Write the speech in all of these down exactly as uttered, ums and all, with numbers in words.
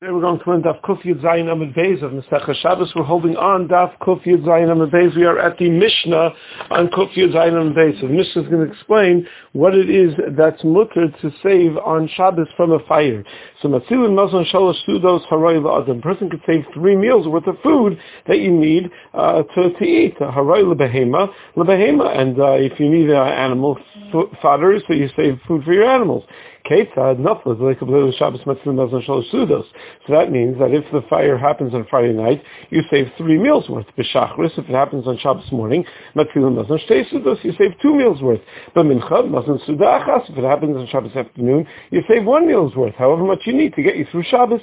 Today we're going to learn Daf Kuf Yud Zayin Amud Beis of Masechah Shabbos. We're holding on Daf Kuf Yud Zayin Amud Beis. We are at the Mishnah on Kuf Yud Zayin Amud Beis. So the Mishnah is going to explain what it is that's mutter to save on Shabbos from a fire. So Matzilin Mazon Shalosh Sudos Haroy La'adam. A person could save three meals worth of food that you need uh, to, to eat. Haroy Lebehema, Lebehema. And uh, if you need uh, animal f- fodder, so you save food for your animals. So that means that if the fire happens on Friday night, you save three meals worth. B'shachris, if it happens on Shabbos morning, you save two meals worth. If it happens on Shabbos afternoon, you save one meal's worth, however much you need to get you through Shabbos.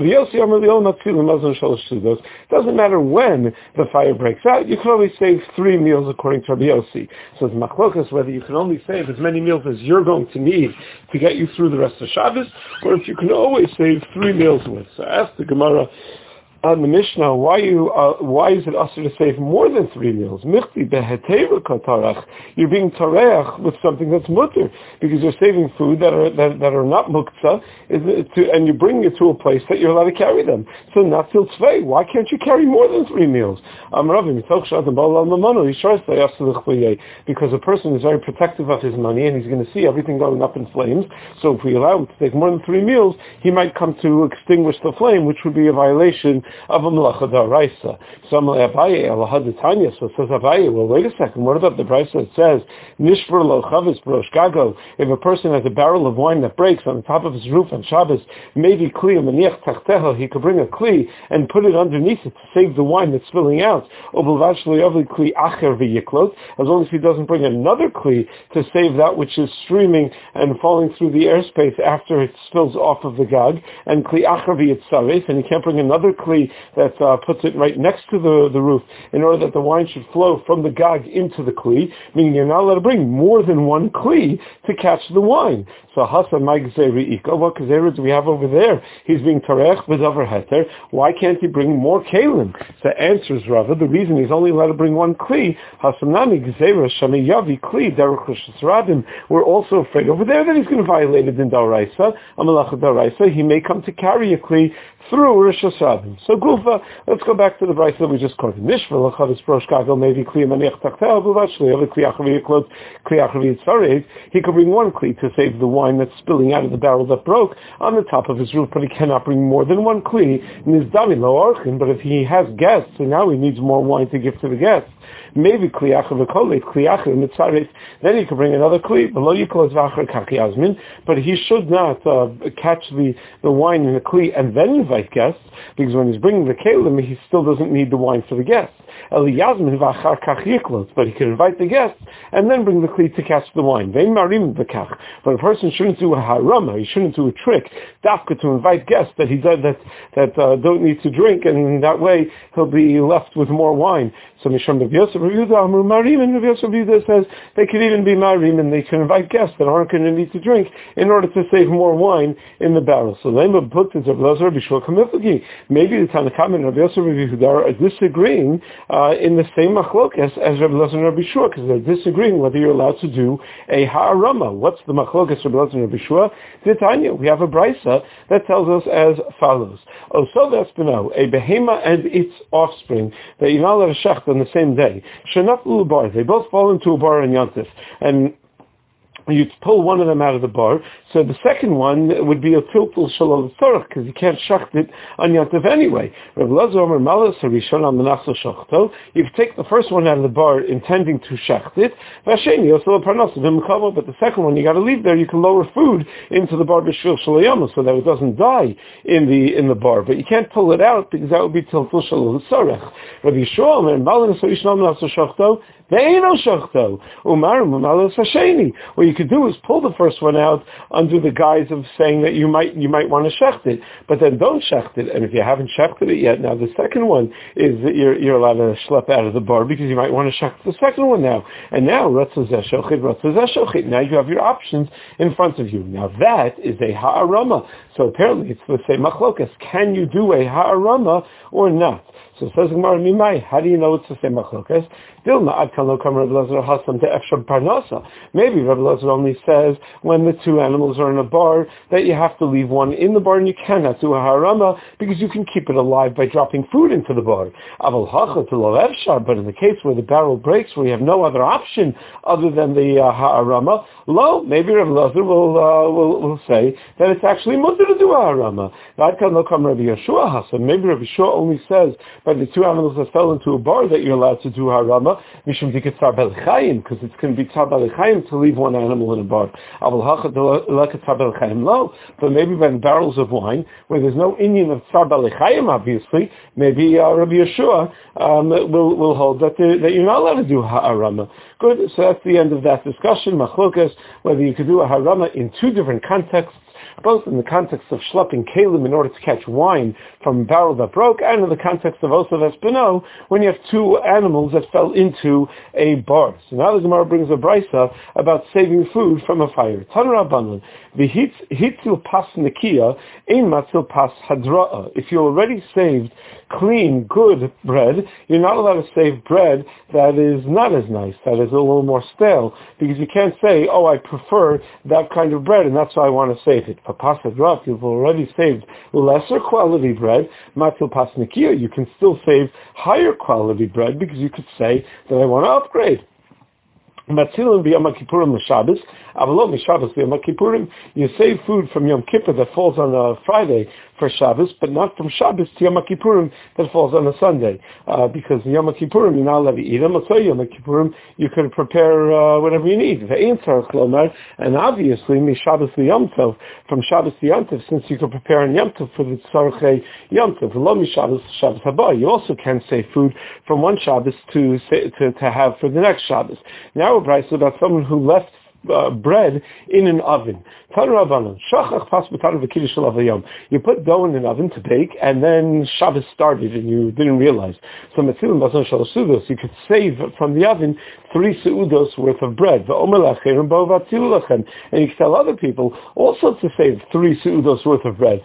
It doesn't matter when the fire breaks out, you can only save three meals according to Rabbi Yossi. So it's machlokas whether you can only save as many meals as you're going to need to get you through the rest of Shabbos, or if you can always save three meals worth. So ask the Gemara on the Mishnah, why you uh, why is it usher to save more than three meals? You're being tareach with something that's mutter, because you're saving food that are that, that are not muktzah, and you're bringing it to a place that you're allowed to carry them. So not till tzvei. Why can't you carry more than three meals? Because a person is very protective of his money, and he's going to see everything going up in flames. So if we allow him to take more than three meals, he might come to extinguish the flame, which would be a violation of a melacha d'oraisa. So Abaye Alahaditanya. So says Abaye, well, wait a second. What about the brisa that says Nishver lo chavis brosh gago? If a person has a barrel of wine that breaks on the top of his roof on Shabbos, maybe kli maniach tachteha, he could bring a kli and put it underneath it to save the wine that's spilling out. Obelvash loyavli kli acher v'yiklot. As long as he doesn't bring another kli to save that which is streaming and falling through the airspace after it spills off of the gag, and kli acher v'yitzaref, and he can't bring another kli that uh, puts it right next to the, the roof in order that the wine should flow from the gag into the kli, meaning you're not allowed to bring more than one kli to catch the wine. So Hasan my Gzeiri Ika, what Gzeira do we have over there? He's being tarech with over heter. Why can't he bring more kalim? So answers Rava, the reason he's only allowed to bring one kli, Hasanami Gzeira Shani Yavi Kli Derech Radim. We're also afraid over there that he's going to violate it in Daraisa, Amalach Daraisa. He may come to carry a kli through Rosh Hashanah. So Gufa, let's go back to the brisa that we just quoted. Nishvel Chavis Brosh Gagal maybe Kli Maniach Taktel Buvachli Other Kli Achavi Klot Kli Achavi Tzarez. He could bring one kli to save the wine that's spilling out of the barrel that broke on the top of his roof, but he cannot bring more than one kli. Nizdami Lo Orchin. But if he has guests, and now he needs more wine to give to the guests, maybe Kli Achav Kolet Kli Achav Mitzarez. Then he could bring another kli. Below Yiklos Vacher Kaki Azmin. But he should not uh, catch the the wine in the kli and then invite guests, because when he's bringing the kalim, he still doesn't need the wine for the guests. But he can invite the guests and then bring the kli to catch the wine. But a person shouldn't do a harama, he shouldn't do a trick, dafka, to invite guests that he does, that that uh, don't need to drink, and in that way he'll be left with more wine. So Mishram Rav Yosef Rav Yehuda Amru Marim, and Rav Yosef Rav Yehuda says they could even be marim, and they can invite guests that aren't going to need to drink in order to save more wine in the barrel. So maybe the Tanakhama and Rav Yosef Rav Yehuda are disagreeing uh, in the same machlokas as Rav Elazar and Rabbi Shua, because they're disagreeing whether you're allowed to do a ha'arama. What's the machlokas Rav Elazar and Rabbi Shua? Titania, we have a brisa that tells us as follows: Oh, so that's to know a behema and its offspring that you're not allowed to shecht on the same day. Shenaflu bar, they both fall into a bar in Yantif, and you pull one of them out of the bar, so the second one would be a tiltul shalol tzorach, because you can't shacht it on Yantiv anyway. Rav Elazar Omer Malas Harishon al Menachso Shachto. You take the first one out of the bar intending to shacht it, Vasheni also parnasa v'mchavo, but the second one you got to leave there. You can lower food into the bar b'shvil shalayama so that it doesn't die in the in the bar, but you can't pull it out because that would be tiltul shalol tzorach. Rav Yishua Omer Malas Harishon al Menachso Shachto. Or you could do is pull the first one out under the guise of saying that you might you might want to shecht it, but then don't shecht it. And if you haven't shechted it yet, now the second one is that you're you're allowed to schlep out of the bar because you might want to shecht the second one now. And now now you have your options in front of you. Now that is a ha'arama. So apparently it's the same machlokas. Can you do a ha'arama or not? So it says Gemara Mimai, how do you know it's the same machlokas? Dilma Adkan Lo Kam Rabbi Elazar Hasam to Efshar Parnasa. Maybe Rabbi Elazar only says when the two animals are in a bar that you have to leave one in the bar and you cannot do a harama because you can keep it alive by dropping food into the bar. Aval Hacha to Lo Efshar, but in the case where the barrel breaks, where you have no other option other than the uh, harama, lo, maybe Rabbi Elazar will, uh, will will say that it's actually mutter to do a harama. Adkan Lo Kam Rabbi Yeshua Hasam. Maybe Rabbi Yeshua only says by the two animals that fell into a bar that you're allowed to do harama, mishum dikit tzar b'lechayim, because it's going to be tzar b'lechayim to leave one animal in a bar. Aval hacha delekat tzar b'lechayim lo, but maybe by the barrels of wine, where there's no Indian of tzar b'lechayim, obviously, maybe uh, Rabbi Yeshua um, will will hold that the, that you're not allowed to do harama. Good, so that's the end of that discussion. Machlokas, whether you could do a harama in two different contexts, both in the context of schlepping kalim in order to catch wine from a barrel that broke, and in the context of Osav Espino, when you have two animals that fell into a bar. So now the Gemara brings a brisa about saving food from a fire. Tan Rabbanan, the hitzil pas nekiya, ein matzil pas hadra'a. If you already saved clean, good bread, you're not allowed to save bread that is not as nice, that is a little more stale, because you can't say, oh, I prefer that kind of bread, and that's why I want to save it. Pas hadra'a, you've already saved lesser quality bread, matzil pas nekiya, you can still save higher quality bread, because you could say that I want to upgrade. Matzilin b'Yom Kippurim l'Shabbos, avalo m'Shabbos b'Yom Kippurim. You save food from Yom Kippur that falls on a Friday for Shabbos, but not from Shabbos to Yom Kippurim that falls on a Sunday, uh, because Yom Kippurim you're not allowed to eat them. So Yom Kippurim you can prepare uh, whatever you need. And obviously m'Shabbos l'Yom Tov, from Shabbos to Yom Tov, since you can prepare on Yom Tov for the tzarchei Yom Tov. Lo m'Shabbos Shabbos haba. You also can save food from one Shabbos to to to have for the next Shabbos. Now a brisa about someone who left Uh, bread in an oven. You put dough in an oven to bake, and then Shabbos started, and you didn't realize. So you could save from the oven three seudos worth of bread. And you can tell other people also to save three seudos worth of bread.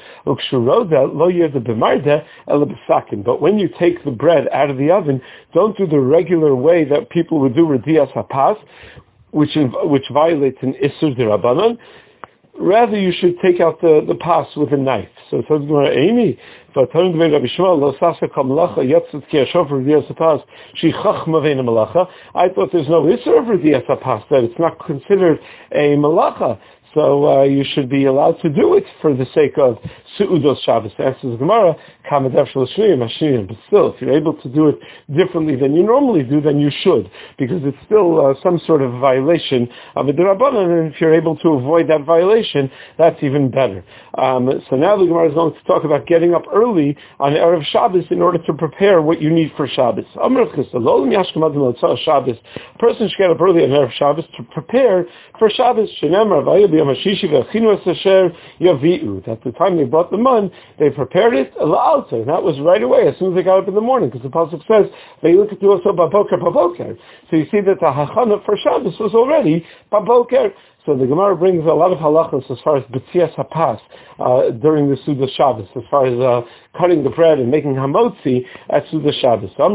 But when you take the bread out of the oven, don't do the regular way that people would do Redias HaPas, which which violates an Isur D'Rabbanan. Rather, you should take out the, the pas with a knife. So it says, Amy, I thought there's no Isur of Redias HaPas, that it's not considered a malacha. So uh, you should be allowed to do it for the sake of Su'udos Shabbos. Answers Gemara, but still, if you're able to do it differently than you normally do, then you should, because it's still uh, some sort of violation of a D'Rabbanan, and if you're able to avoid that violation, that's even better. Um, so now the Gemara is going to talk about getting up early on Erev Shabbos in order to prepare what you need for Shabbos. A person should get up early on Erev Shabbos to prepare for Shabbos. At the time they brought the mun, they prepared it, and that was right away, as soon as they got up in the morning, because the pasuk says, they look at also baboker, baboker. So you see that the hachana for Shabbos was already baboker. So the Gemara brings a lot of halachos as far as B'tzias HaPas uh, during the Suda Shabbos, as far as uh, cutting the bread and making hamotzi at Suda Shabbos. On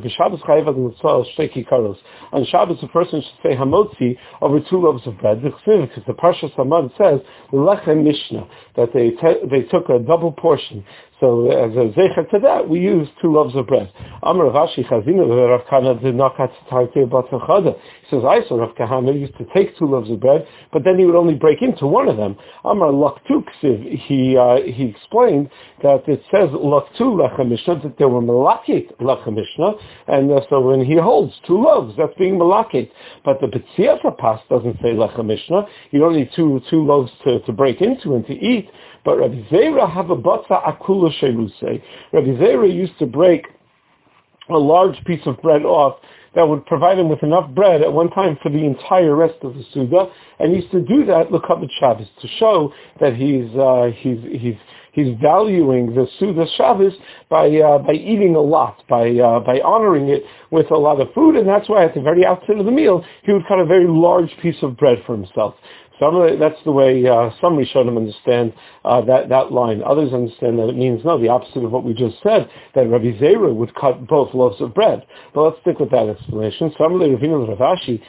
Shabbos, a person should say hamotzi over two loaves of bread, because the Parsha Samad says, the Lechem Mishnah, that they te- they took a double portion. So as a zecher to that, we use two loaves of bread. Amar Ravashi Chazina Rav Kahana did not cut Tartei Batzachada. He says, I saw Rav Kahana used to take two loaves of bread, but then he would only break into one of them. Amar Laktu Ksiv, he uh, he explained that it says Laktu Lechem Mishnah, that they were Malakit Lechem Mishnah, and uh, so when he holds two loaves, that's being Malakit. But the B'tzias HaPas doesn't say Lechem Mishnah. You don't need two two loaves to, to break into and to eat. But Rabbi Zera have a batza akula sherusei. Rabbi Zera used to break a large piece of bread off that would provide him with enough bread at one time for the entire rest of the Suda, and he used to do that l'kavod Shabbos to show that he's uh, he's he's he's valuing the Suda Shabbos by uh, by eating a lot, by uh, by honoring it with a lot of food, and that's why at the very outset of the meal, he would cut a very large piece of bread for himself. Some of the, that's the way uh, some Rishonim understand uh, that, that line. Others understand that it means, no, the opposite of what we just said, that Rabbi Zera would cut both loaves of bread. But let's stick with that explanation. Some of the Ravina Rav Ashi,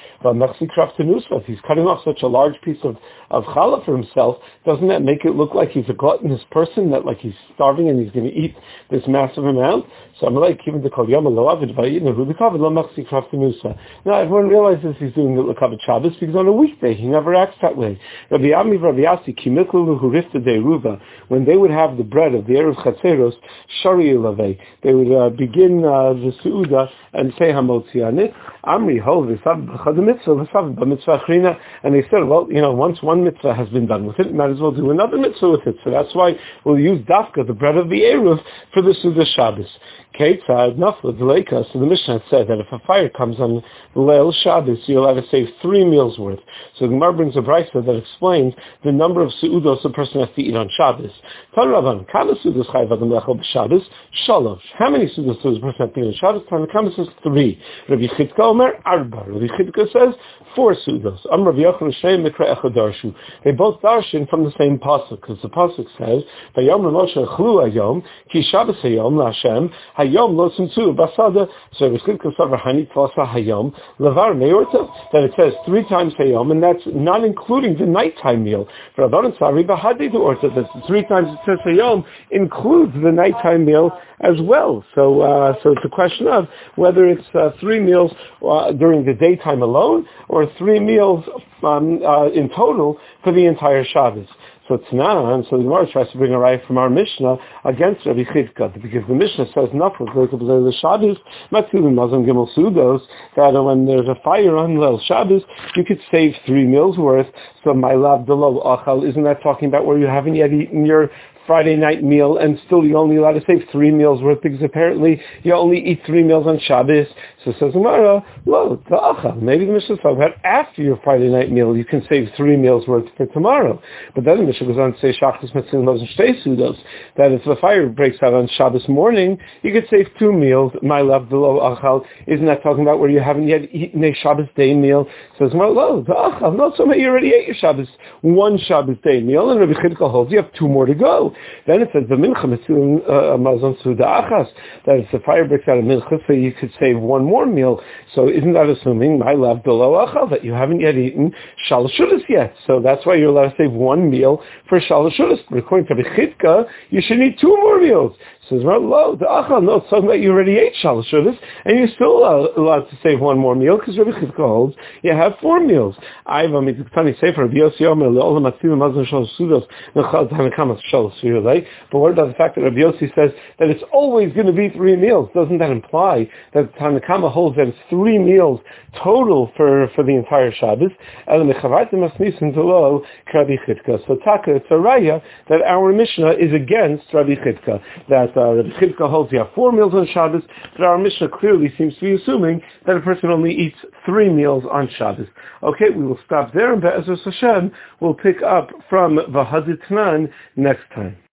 if he's cutting off such a large piece of, of challah for himself, doesn't that make it look like he's a gluttonous person, that like he's starving and he's going to eat this massive amount? So I'm like, even the Kol Yom Lo Avid Vayidna Hu L'Kavod Lo Machzik Kraftanusa. Now everyone realizes he's doing the L'Kavod Shabbos because on a weekday he never acts that way. Rabbi Ami Rabbi Yasi Kimiklu Hurifta De Ruva, when they would have the bread of the Erev Chatzeros, Shari Ilavei, they would uh, begin uh, the Suuda and say Hamotzi on it. Amri Ho V'Sav B'Chad Mitzvah V'Sav B'Mitzvah Achrina, and they said, well, you know, once one mitzvah has been done with it, might as well do another mitzvah with it. So that's why we'll use Dafka, the bread of the Erev, for the Suuda Shabbos. Ketzad Nafla Deleka. So the Mishnah said that if a fire comes on Leil Shabbos, you'll have to save three meals worth. So the Gemara brings a brayso that explains the number of suudos a person has to eat on Shabbos. Tan Rabban, Kama suudos chayv adam lechol b'Shabbos? Shalosh. How many suudos does a person have to eat on Shabbos? Tan Kama says three. Rabbi Chidka Omer arba. Rabbi Chidka says four suudos. Am Rabbi Yochanan Shnei Mikra Echad Darshu. They both darshan from the same pasuk, because the pasuk says, Vayom Moshe chlu hayom ki Shabbos hayom laHashem hayom lo simtzu basada. So Rabbi Chidka said v'hani tlasa hayom levar meyorta, that it says three times hayom, and that's not including the nighttime meal. For Rabbanan Sari Bahadi to Orta, that three times it says hayom includes the nighttime meal as well. So, uh, so it's a question of whether it's uh, three meals uh, during the daytime alone, or three meals um, uh, in total for the entire Shabbos. So Tanan, so the Gemara tries to bring a right from our Mishnah against Rabbi Chidka, because the Mishnah says nothing like the Shabbos, Matzilin Mazon Gimel Sudos, that when there's a fire on Leil Shabbos, you could save three meals worth. So my love, the lo achal, isn't that talking about where you haven't yet eaten your Friday night meal, and still you're only allowed to save three meals worth, because apparently you only eat three meals on Shabbos? So says Gemara, well, ta'achal, maybe the Mishnah talks about after your Friday night meal you can save three meals worth for tomorrow. But then the Mishnah goes on to say Shachtus Metzilin Mazon Shtei Sudos, that if the fire breaks out on Shabbos morning, you could save two meals. My love, the lo achal, isn't that talking about where you haven't yet eaten a Shabbos day meal? Says Gemara, well, ta'achal, no, so you already ate your Shabbos, one Shabbos day meal, and Rabbi Chidka holds you have two more to go. Then it says the mincha mitzvah mazon suda achas, that if the fire breaks out of mincha, so you could save one more meal. So isn't that assuming my love below achal, that you haven't yet eaten shalashudas yet? So that's why you're allowed to save one meal for shalashudas. But according to the Chidka, you should eat two more meals. Says, well, lo, the achal, no, it's talking about you already ate shalashudas, and you're still uh, allowed to save one more meal, because Rabbi Chidka holds you have four meals. I've a mitzvah sefer Rabbi Yossi Omer le'olam matzilin mazon shalashudas nechal tanakamas shalashudas. But what about the fact that Rabbi Yossi says that it's always going to be three meals? Doesn't that imply that Tanakama holds that it's three meals total for, for the entire Shabbos? So Taka, it's a raya that our Mishnah is against Rabbi Chidka, that uh, Rabbi Chidka holds you have four meals on Shabbos, but our Mishnah clearly seems to be assuming that a person only eats three meals on Shabbos. Okay, we will stop there, and Be'ezus Hashem we'll pick up from Vahaditnan next time.